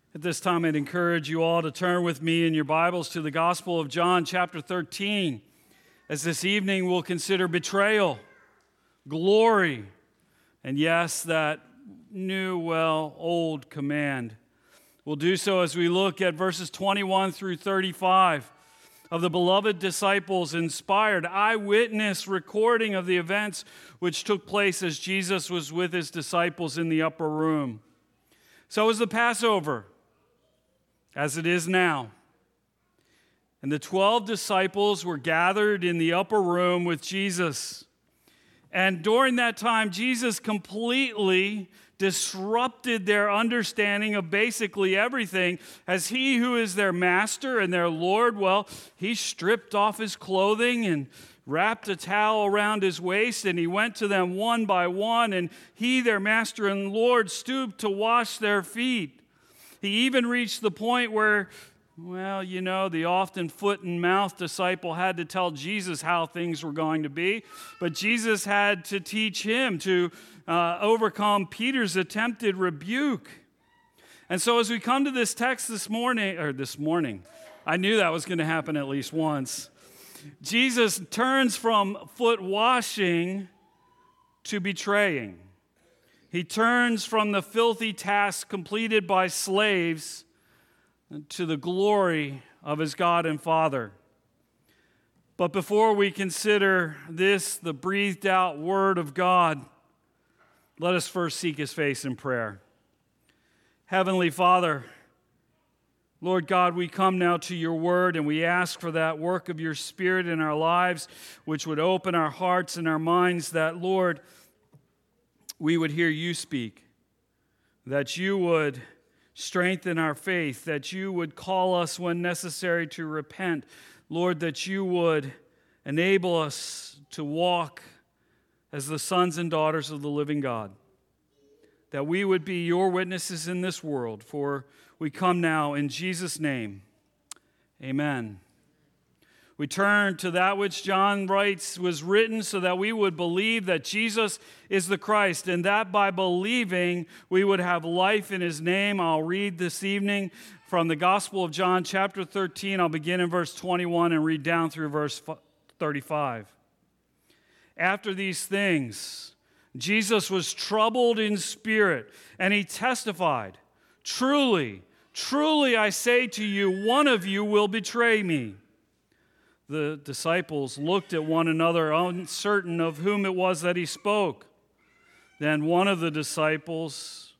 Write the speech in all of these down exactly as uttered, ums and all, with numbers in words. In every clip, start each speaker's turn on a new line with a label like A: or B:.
A: At this time, I'd encourage you all to turn with me in your Bibles to the Gospel of John, chapter thirteen, as this evening we'll consider betrayal, glory, and yes, that new, well, old command. We'll do so as we look at verses twenty-one through thirty-five of the beloved disciples' inspired eyewitness recording of the events which took place as Jesus was with his disciples in the upper room. So was the Passover, as it is now. And the twelve disciples were gathered in the upper room with Jesus. And during that time, Jesus completely disrupted their understanding of basically everything. As he who is their master and their Lord, well, he stripped off his clothing and wrapped a towel around his waist, and he went to them one by one, and he, their master and Lord, stooped to wash their feet. He even reached the point where, well, you know, the often foot and mouth disciple had to tell Jesus how things were going to be, but Jesus had to teach him to uh, overcome Peter's attempted rebuke. And so as we come to this text this morning, or this morning, I knew that was going to happen at least once. Jesus turns from foot washing to betraying. He turns from the filthy task completed by slaves to the glory of his God and Father. But before we consider this, the breathed out word of God, let us first seek his face in prayer. Heavenly Father, Lord God, we come now to your word, and we ask for that work of your Spirit in our lives, which would open our hearts and our minds, that, Lord, we would hear you speak, that you would strengthen our faith, that you would call us when necessary to repent. Lord, that you would enable us to walk as the sons and daughters of the living God, that we would be your witnesses in this world, for we come now in Jesus' name. Amen. We turn to that which John writes was written so that we would believe that Jesus is the Christ, and that by believing we would have life in his name. I'll read this evening from the Gospel of John, chapter thirteen. I'll begin in verse twenty-one and read down through verse thirty-five. After these things, Jesus was troubled in spirit, and he testified, "Truly, truly I say to you, one of you will betray me." The disciples looked at one another, uncertain of whom it was that he spoke. Then one of the disciples,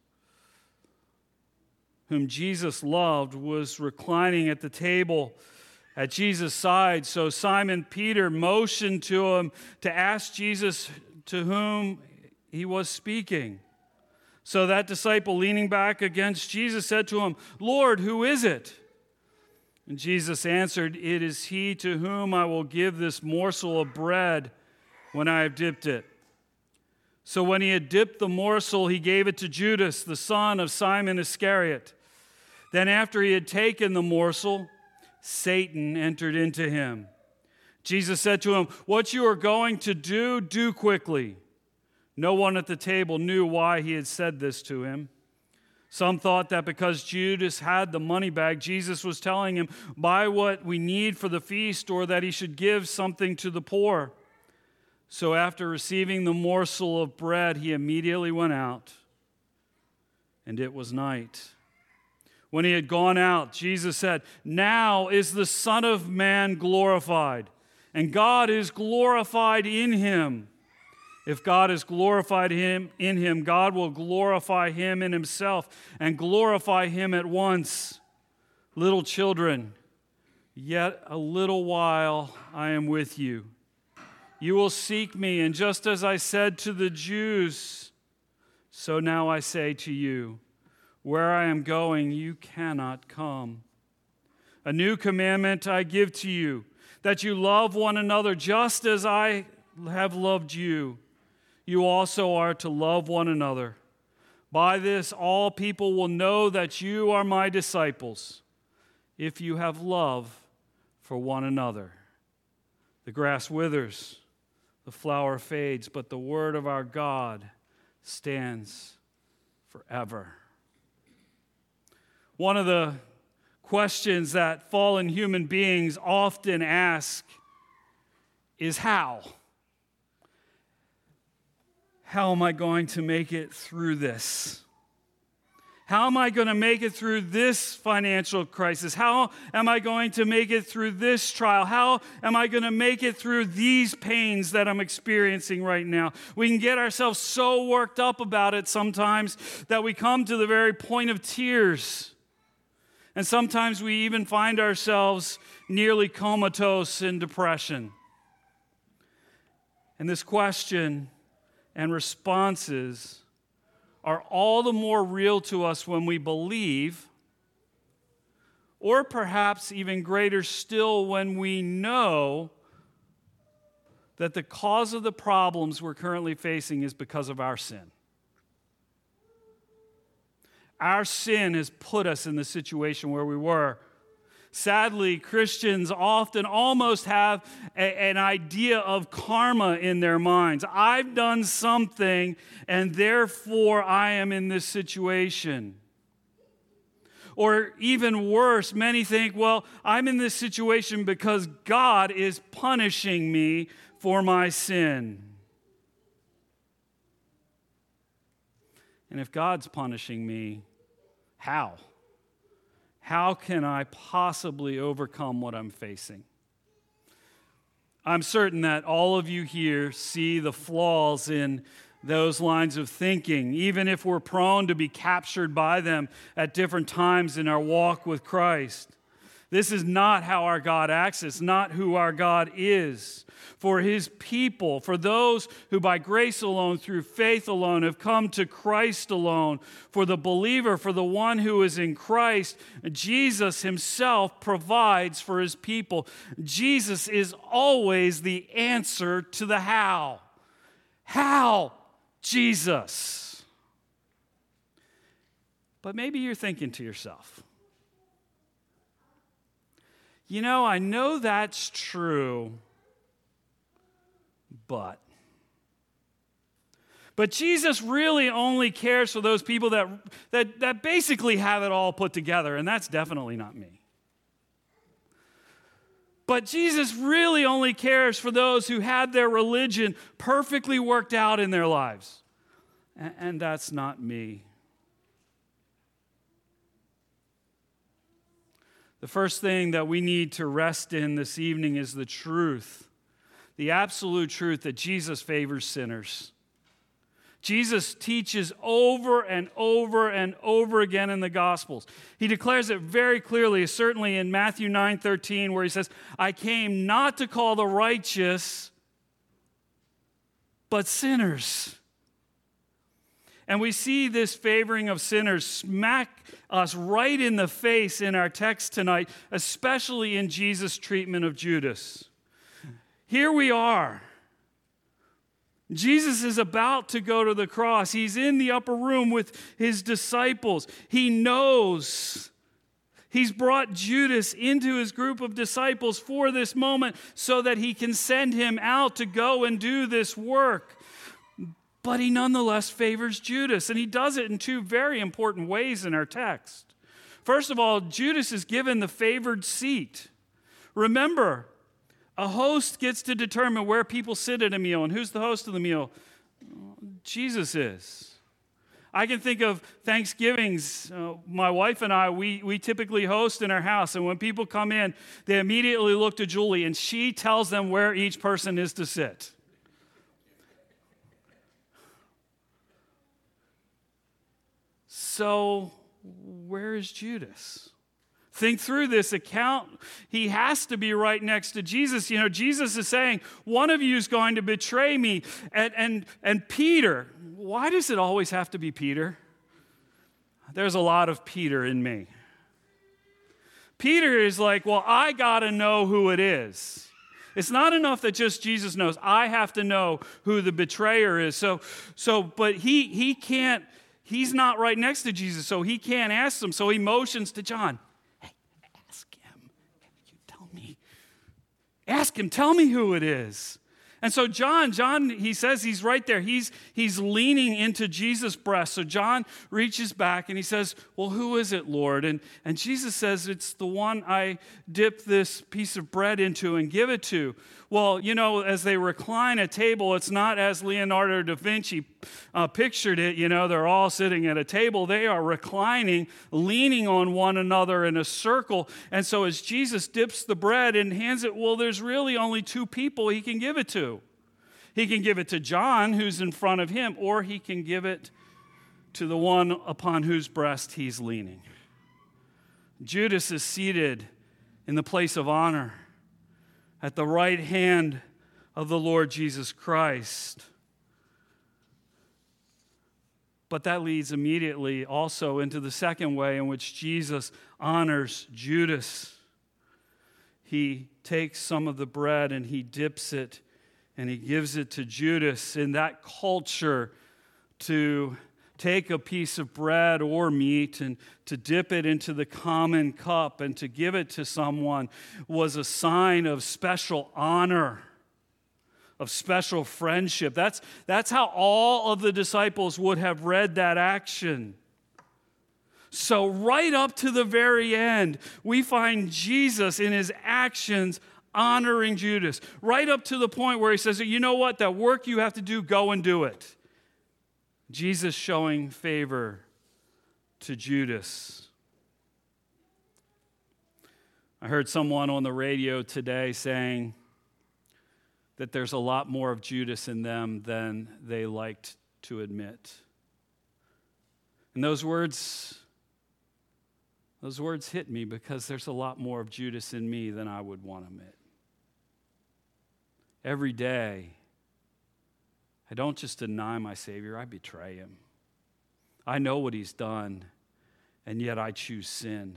A: whom Jesus loved, was reclining at the table at Jesus' side. So Simon Peter motioned to him to ask Jesus to whom he was speaking. So that disciple, leaning back against Jesus, said to him, "Lord, who is it?" And Jesus answered, "It is he to whom I will give this morsel of bread when I have dipped it." So when he had dipped the morsel, he gave it to Judas, the son of Simon Iscariot. Then after he had taken the morsel, Satan entered into him. Jesus said to him, "What you are going to do, do quickly." No one at the table knew why he had said this to him. Some thought that because Judas had the money bag, Jesus was telling him, "Buy what we need for the feast," or that he should give something to the poor. So after receiving the morsel of bread, he immediately went out, and it was night. When he had gone out, Jesus said, "Now is the Son of Man glorified, and God is glorified in him. If God is glorified him in him, God will glorify him in himself and glorify him at once. Little children, yet a little while I am with you. You will seek me, and just as I said to the Jews, so now I say to you, where I am going, you cannot come. A new commandment I give to you, that you love one another just as I have loved you. You also are to love one another. By this, all people will know that you are my disciples, if you have love for one another. The grass withers, the flower fades, but the word of our God stands forever. One of the questions that fallen human beings often ask is how? How am I going to make it through this? How am I going to make it through this financial crisis? How am I going to make it through this trial? How am I going to make it through these pains that I'm experiencing right now? We can get ourselves so worked up about it sometimes that we come to the very point of tears. And sometimes we even find ourselves nearly comatose in depression. And this question and responses are all the more real to us when we believe, or perhaps even greater still when we know that the cause of the problems we're currently facing is because of our sin. Our sin has put us in the situation where we were. Sadly, Christians often almost have a, an idea of karma in their minds. I've done something, and therefore I am in this situation. Or even worse, many think, well, I'm in this situation because God is punishing me for my sin. And if God's punishing me, how? How can I possibly overcome what I'm facing? I'm certain that all of you here see the flaws in those lines of thinking, even if we're prone to be captured by them at different times in our walk with Christ. This is not how our God acts. It's not who our God is. For his people, for those who by grace alone, through faith alone, have come to Christ alone, for the believer, for the one who is in Christ, Jesus himself provides for his people. Jesus is always the answer to the how. How? Jesus. But maybe you're thinking to yourself, you know, I know that's true, but. But Jesus really only cares for those people that, that, that basically have it all put together, and that's definitely not me. But Jesus really only cares for those who had their religion perfectly worked out in their lives, and, and that's not me. The first thing that we need to rest in this evening is the truth, the absolute truth that Jesus favors sinners. Jesus teaches over and over and over again in the Gospels. He declares it very clearly, certainly in Matthew nine thirteen, where he says, I came not to call the righteous, but sinners. And we see this favoring of sinners smack us right in the face in our text tonight, especially in Jesus' treatment of Judas. Here we are. Jesus is about to go to the cross. He's in the upper room with his disciples. He knows he's brought Judas into his group of disciples for this moment so that he can send him out to go and do this work. But he nonetheless favors Judas, and he does it in two very important ways in our text. First of all, Judas is given the favored seat. Remember, a host gets to determine where people sit at a meal, and who's the host of the meal? Jesus is. I can think of Thanksgivings. Uh, my wife and I, we, we typically host in our house, and when people come in, they immediately look to Julie, and she tells them where each person is to sit. So, where is Judas? Think through this account. He has to be right next to Jesus. You know, Jesus is saying, one of you is going to betray me. And, and, and Peter, why does it always have to be Peter? There's a lot of Peter in me. Peter is like, well, I got to know who it is. It's not enough that just Jesus knows. I have to know who the betrayer is. So, so but he he can't. He's not right next to Jesus, so he can't ask him. So he motions to John. Hey, ask him. Can you tell me? Ask him. Tell me who it is. And so John, John, he says he's right there. He's, he's leaning into Jesus' breast. So John reaches back and he says, well, who is it, Lord? And, and Jesus says, it's the one I dip this piece of bread into and give it to. Well, you know, as they recline at table, it's not as Leonardo da Vinci uh, pictured it. You know, they're all sitting at a table. They are reclining, leaning on one another in a circle. And so as Jesus dips the bread and hands it, well, there's really only two people he can give it to. He can give it to John, who's in front of him, or he can give it to the one upon whose breast he's leaning. Judas is seated in the place of honor at the right hand of the Lord Jesus Christ. But that leads immediately also into the second way in which Jesus honors Judas. He takes some of the bread and he dips it and he gives it to Judas. In that culture, to take a piece of bread or meat and to dip it into the common cup and to give it to someone was a sign of special honor, of special friendship. That's, that's how all of the disciples would have read that action. So right up to the very end, we find Jesus in his actions honoring Judas. Right up to the point where he says, you know what, that work you have to do, go and do it. Jesus showing favor to Judas. I heard someone on the radio today saying that there's a lot more of Judas in them than they liked to admit. And those words, those words hit me because there's a lot more of Judas in me than I would want to admit. Every day, I don't just deny my Savior, I betray him. I know what he's done, and yet I choose sin.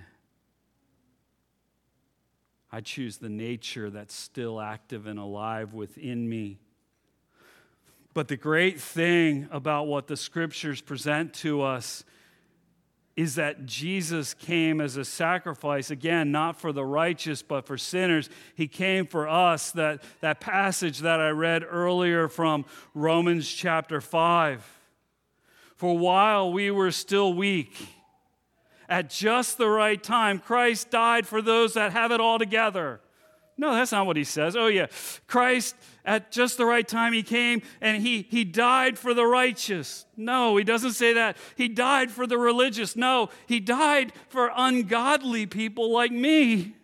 A: I choose the nature that's still active and alive within me. But the great thing about what the Scriptures present to us is that Jesus came as a sacrifice, again, not for the righteous, but for sinners. He came for us. That, that passage that I read earlier from Romans chapter five. For while we were still weak, at just the right time, Christ died for those that have it all together. No, that's not what he says. Oh, yeah. Christ, at just the right time, he came and he, he died for the righteous. No, he doesn't say that. He died for the religious. No, he died for ungodly people like me.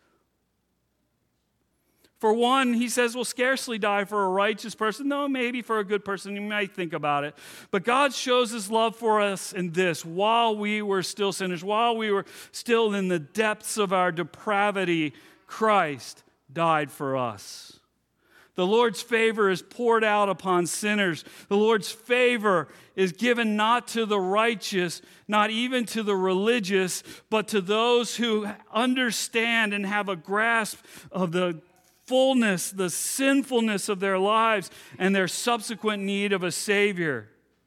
A: For one, he says, will scarcely die for a righteous person. No, maybe for a good person. You might think about it. But God shows his love for us in this. While we were still sinners, while we were still in the depths of our depravity, Christ died for us. The Lord's favor is poured out upon sinners. The Lord's favor is given not to the righteous, not even to the religious, but to those who understand and have a grasp of the fullness, the sinfulness of their lives, and their subsequent need of a Savior.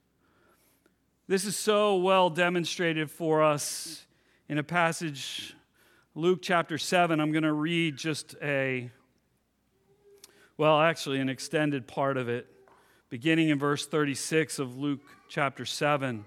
A: This is so well demonstrated for us in a passage, Luke chapter seven. I'm going to read just a, well, actually an extended part of it, beginning in verse thirty-six of Luke chapter seven.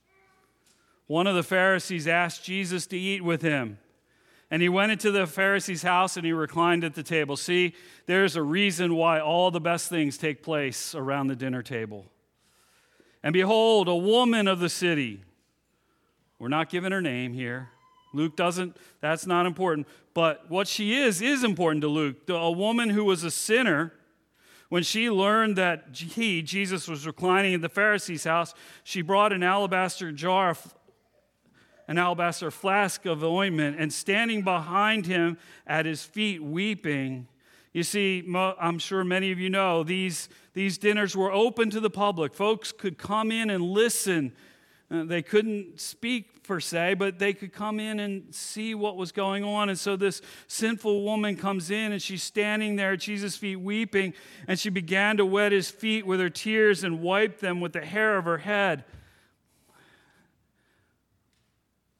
A: One of the Pharisees asked Jesus to eat with him. And he went into the Pharisee's house and he reclined at the table. See, there's a reason why all the best things take place around the dinner table. And behold, a woman of the city. We're not giving her name here. Luke doesn't, that's not important. But what she is, is important to Luke. A woman who was a sinner, when she learned that he, Jesus, was reclining in the Pharisee's house, she brought an alabaster jar of an alabaster flask of ointment, and standing behind him at his feet weeping. You see, I'm sure many of you know, these, these dinners were open to the public. Folks could come in and listen. Uh, they couldn't speak per se, but they could come in and see what was going on. And so this sinful woman comes in and she's standing there at Jesus' feet weeping, and she began to wet his feet with her tears and wipe them with the hair of her head.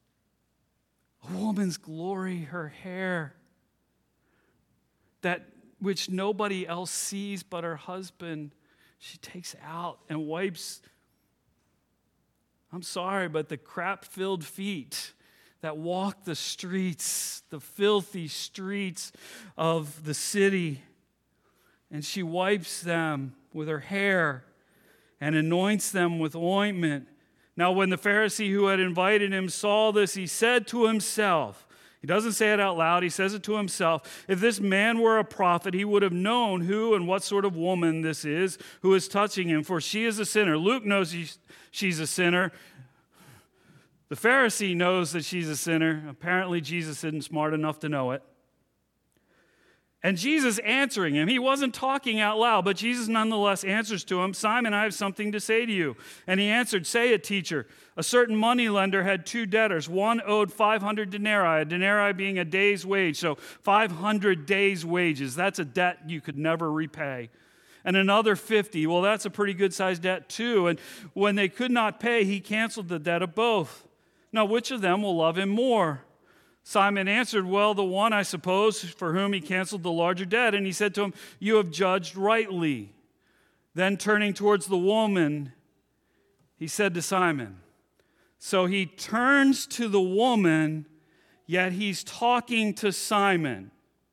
A: A woman's glory, her hair, that which nobody else sees but her husband, she takes out and wipes, I'm sorry, but the crap-filled feet that walk the streets, the filthy streets of the city. And she wipes them with her hair and anoints them with ointment. Now, when the Pharisee who had invited him saw this, he said to himself, he doesn't say it out loud, he says it to himself, if this man were a prophet, he would have known who and what sort of woman this is who is touching him, for she is a sinner. Luke knows she's a sinner. The Pharisee knows that she's a sinner. Apparently, Jesus isn't smart enough to know it. And Jesus answering him, he wasn't talking out loud, but Jesus nonetheless answers to him, Simon, I have something to say to you. And he answered, say it, teacher. A certain moneylender had two debtors. One owed five hundred denarii, a denarii being a day's wage, so five hundred days' wages. That's a debt you could never repay. And another fifty. Well, that's a pretty good-sized debt too. And when they could not pay, he canceled the debt of both. Now, which of them will love him more? Simon answered, well, the one, I suppose, for whom he canceled the larger debt. And he said to him, you have judged rightly. Then turning towards the woman, he said to Simon. So he turns to the woman, yet he's talking to Simon.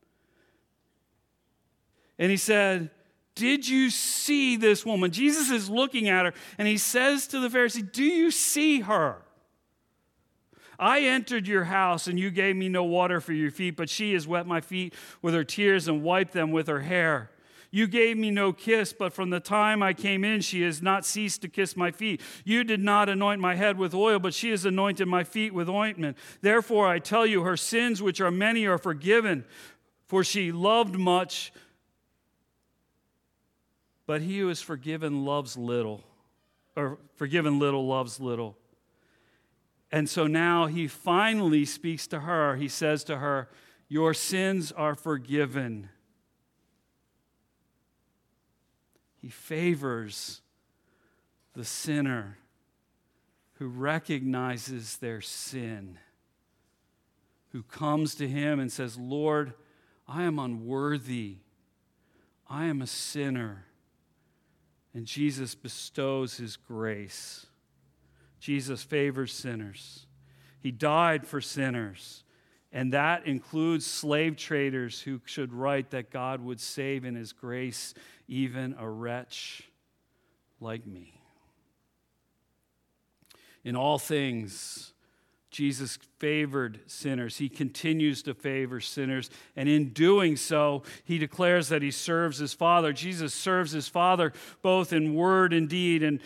A: And he said, did you see this woman? Jesus is looking at her, and he says to the Pharisee, do you see her? I entered your house, and you gave me no water for your feet, but she has wet my feet with her tears and wiped them with her hair. You gave me no kiss, but from the time I came in, she has not ceased to kiss my feet. You did not anoint my head with oil, but she has anointed my feet with ointment. Therefore, I tell you, her sins, which are many, are forgiven, for she loved much, but he who is forgiven loves little, or forgiven little loves little. And so now he finally speaks to her. He says to her, your sins are forgiven. He favors the sinner who recognizes their sin, who comes to him and says, Lord, I am unworthy. I am a sinner. And Jesus bestows his grace. Jesus favors sinners. He died for sinners. And that includes slave traders who should write that God would save in his grace even a wretch like me. In all things, Jesus favored sinners. He continues to favor sinners. And in doing so, he declares that he serves his Father. Jesus serves his Father both in word and deed. And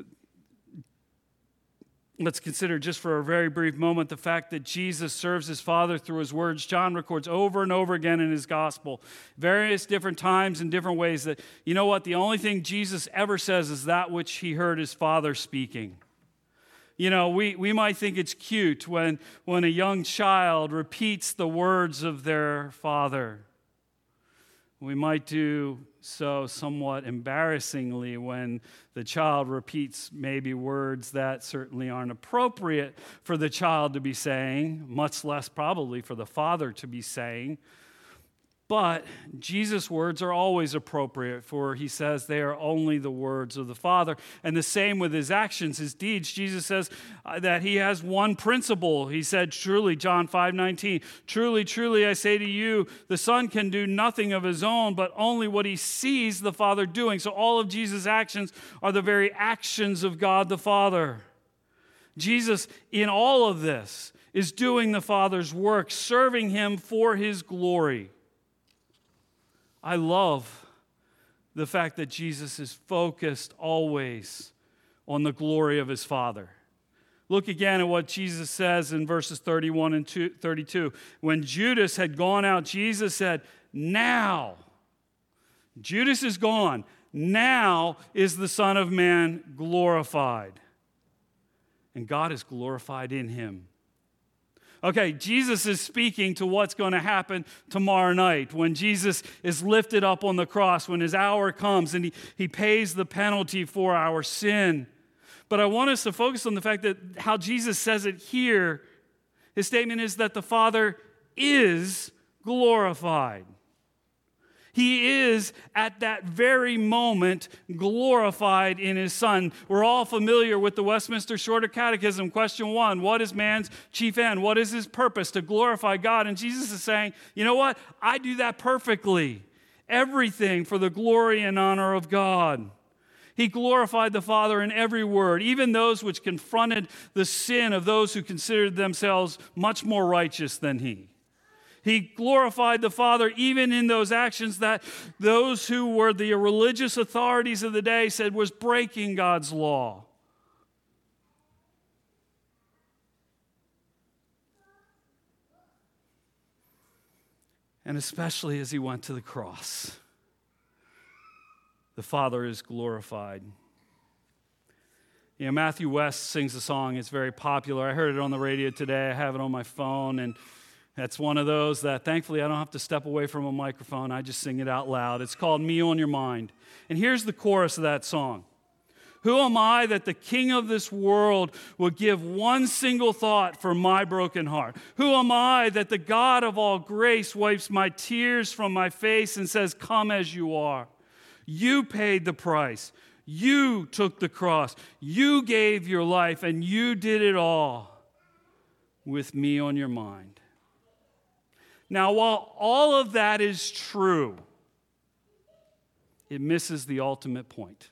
A: let's consider just for a very brief moment the fact that Jesus serves his Father through his words. John records over and over again in his gospel, various different times and different ways that, you know what, the only thing Jesus ever says is that which he heard his Father speaking. You know, we, we might think it's cute when, when a young child repeats the words of their father. We might do so somewhat embarrassingly when the child repeats maybe words that certainly aren't appropriate for the child to be saying, much less probably for the father to be saying. But Jesus' words are always appropriate, for he says they are only the words of the Father. And the same with his actions, his deeds. Jesus says that he has one principle. He said, truly, John five nineteen, truly, truly, I say to you, the Son can do nothing of his own, but only what he sees the Father doing. So all of Jesus' actions are the very actions of God the Father. Jesus, in all of this, is doing the Father's work, serving him for his glory. I love the fact that Jesus is focused always on the glory of his Father. Look again at what Jesus says in verses thirty-one and thirty-two. When Judas had gone out, Jesus said, now, Judas is gone. Now is the Son of Man glorified. And God is glorified in him. Okay, Jesus is speaking to what's going to happen tomorrow night when Jesus is lifted up on the cross, when his hour comes and he, he pays the penalty for our sin. But I want us to focus on the fact that how Jesus says it here, his statement is that the Father is glorified. He is, at that very moment, glorified in his Son. We're all familiar with the Westminster Shorter Catechism, question one. What is man's chief end? What is his purpose? To glorify God. And Jesus is saying, you know what? I do that perfectly. Everything for the glory and honor of God. He glorified the Father in every word, even those which confronted the sin of those who considered themselves much more righteous than he. He glorified the Father even in those actions that those who were the religious authorities of the day said was breaking God's law. And especially as he went to the cross, the Father is glorified. You know, Matthew West sings a song. It's very popular. I heard it on the radio today. I have it on my phone, and that's one of those that thankfully I don't have to step away from a microphone. I just sing it out loud. It's called Me on Your Mind. And here's the chorus of that song. Who am I that the king of this world would give one single thought for my broken heart? Who am I that the God of all grace wipes my tears from my face and says, come as you are? You paid the price. You took the cross. You gave your life, and you did it all with me on your mind. Now, while all of that is true, it misses the ultimate point.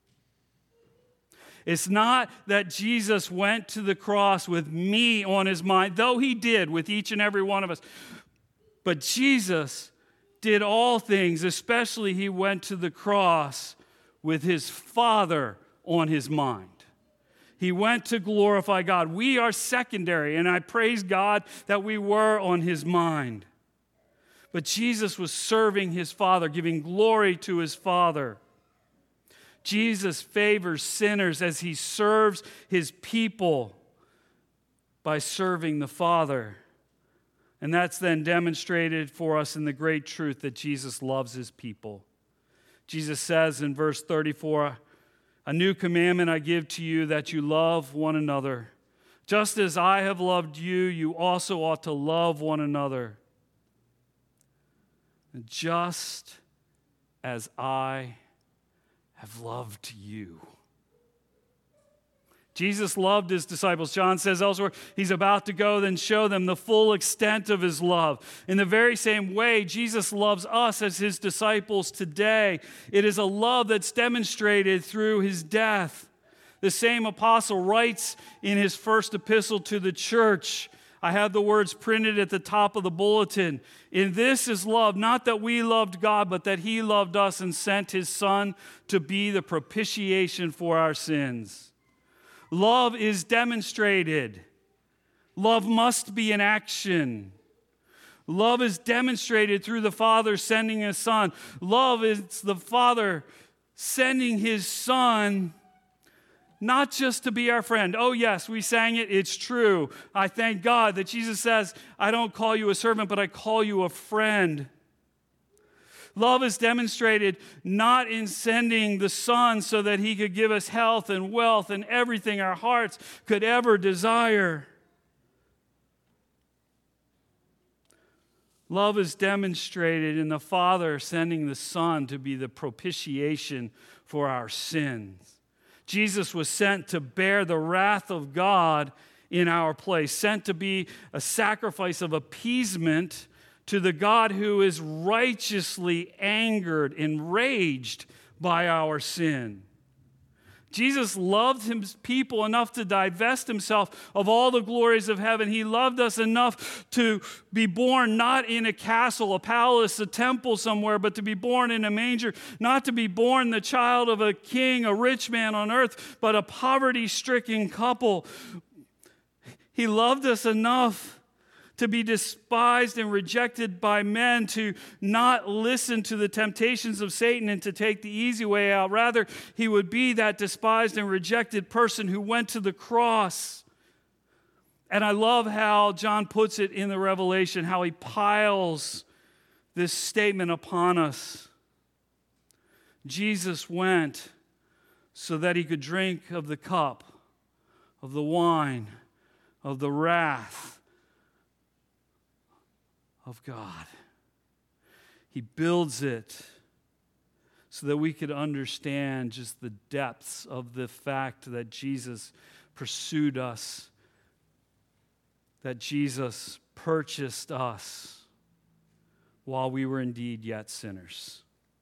A: It's not that Jesus went to the cross with me on his mind, though he did with each and every one of us. But Jesus did all things, especially he went to the cross with his Father on his mind. He went to glorify God. We are secondary, and I praise God that we were on his mind. But Jesus was serving his Father, giving glory to his Father. Jesus favors sinners as he serves his people by serving the Father. And that's then demonstrated for us in the great truth that Jesus loves his people. Jesus says in verse thirty-four, a new commandment I give to you, that you love one another. Just as I have loved you, you also ought to love one another. And just as I have loved you. Jesus loved his disciples. John says elsewhere, he's about to go then show them the full extent of his love. In the very same way, Jesus loves us as his disciples today. It is a love that's demonstrated through his death. The same apostle writes in his first epistle to the church, I have the words printed at the top of the bulletin. In this is love, not that we loved God, but that he loved us and sent his Son to be the propitiation for our sins. Love is demonstrated. Love must be in action. Love is demonstrated through the Father sending his Son. Love is the Father sending his Son not just to be our friend. Oh, yes, we sang it. It's true. I thank God that Jesus says, I don't call you a servant, but I call you a friend. Love is demonstrated not in sending the Son so that he could give us health and wealth and everything our hearts could ever desire. Love is demonstrated in the Father sending the Son to be the propitiation for our sins. Jesus was sent to bear the wrath of God in our place, sent to be a sacrifice of appeasement to the God who is righteously angered, enraged by our sin. Jesus loved his people enough to divest himself of all the glories of heaven. He loved us enough to be born not in a castle, a palace, a temple somewhere, but to be born in a manger, not to be born the child of a king, a rich man on earth, but a poverty-stricken couple. He loved us enough to be despised and rejected by men, to not listen to the temptations of Satan and to take the easy way out. Rather, he would be that despised and rejected person who went to the cross. And I love how John puts it in the Revelation, how he piles this statement upon us. Jesus went so that he could drink of the cup, of the wine, of the wrath of God. He builds it so that we could understand just the depths of the fact that Jesus pursued us, that Jesus purchased us while we were indeed yet sinners.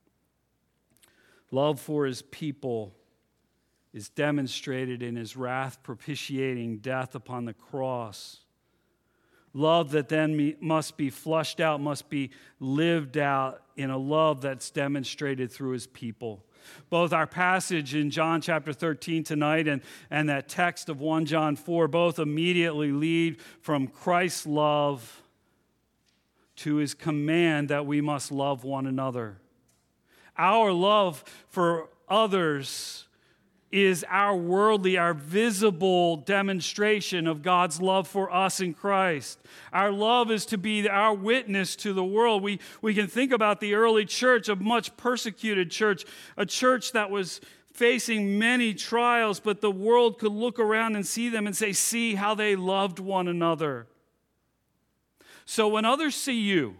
A: Love for his people is demonstrated in his wrath propitiating death upon the cross. Love that then must be flushed out, must be lived out in a love that's demonstrated through his people. Both our passage in John chapter thirteen tonight and, and that text of First John four both immediately lead from Christ's love to his command that we must love one another. Our love for others is our worldly, our visible demonstration of God's love for us in Christ. Our love is to be our witness to the world. We, we can think about the early church, a much persecuted church, a church that was facing many trials, but the world could look around and see them and say, see how they loved one another. So when others see you,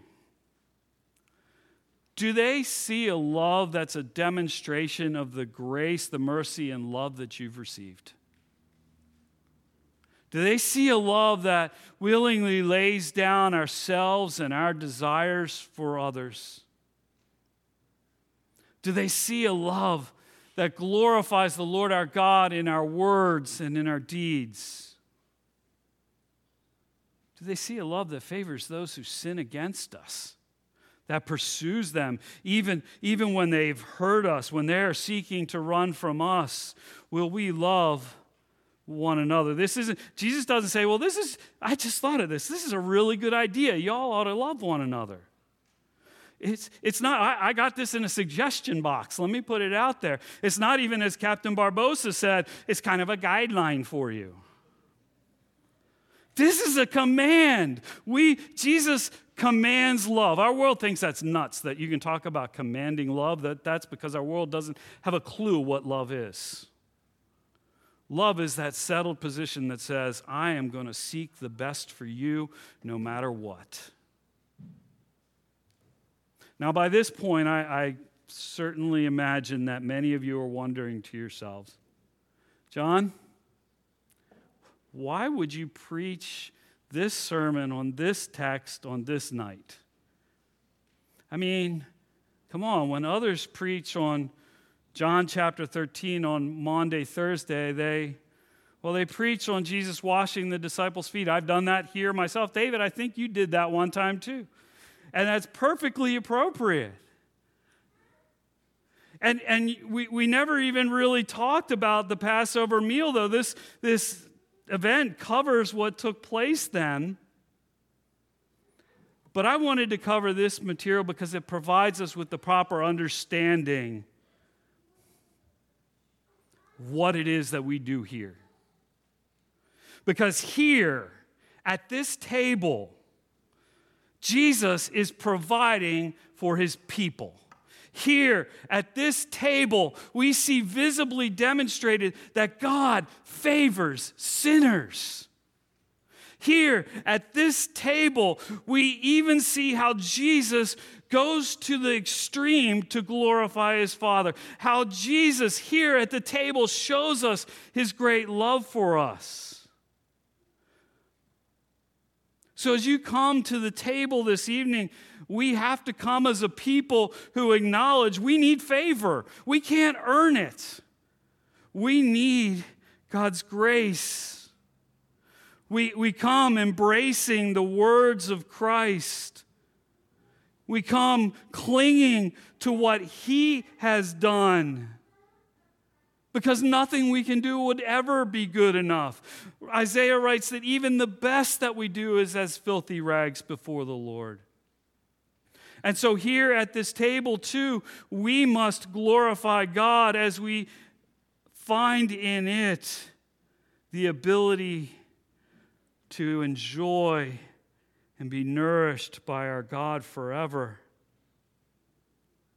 A: do they see a love that's a demonstration of the grace, the mercy, and love that you've received? Do they see a love that willingly lays down ourselves and our desires for others? Do they see a love that glorifies the Lord our God in our words and in our deeds? Do they see a love that favors those who sin against us, that pursues them, even, even when they've hurt us, when they're seeking to run from us? Will we love one another? This isn't, Jesus doesn't say, well, this is, I just thought of this. This is a really good idea. Y'all ought to love one another. It's, it's not, I, I got this in a suggestion box. Let me put it out there. It's not even, as Captain Barbosa said, it's kind of a guideline for you. This is a command. We, Jesus commands love. Our world thinks that's nuts, that you can talk about commanding love. That, that's because our world doesn't have a clue what love is. Love is that settled position that says, I am going to seek the best for you no matter what. Now, by this point, I, I certainly imagine that many of you are wondering to yourselves, John, why would you preach this sermon on this text on this night? I mean, come on, when others preach on John chapter thirteen on Maundy, Thursday, they, well, they preach on Jesus washing the disciples' feet. I've done that here myself. David, I think you did that one time too. And that's perfectly appropriate. And, and we, we never even really talked about the Passover meal, though. This, this event covers what took place then. But I wanted to cover this material because it provides us with the proper understanding what it is that we do here. Because here, at this table, Jesus is providing for his people. Here, at this table, we see visibly demonstrated that God favors sinners. Here, at this table, we even see how Jesus goes to the extreme to glorify his Father. How Jesus here at the table shows us his great love for us. So as you come to the table this evening, we have to come as a people who acknowledge we need favor. We can't earn it. We need God's grace. We, we come embracing the words of Christ. We come clinging to what he has done. Because nothing we can do would ever be good enough. Isaiah writes that even the best that we do is as filthy rags before the Lord. And so here at this table too, we must glorify God as we find in it the ability to enjoy and be nourished by our God forever.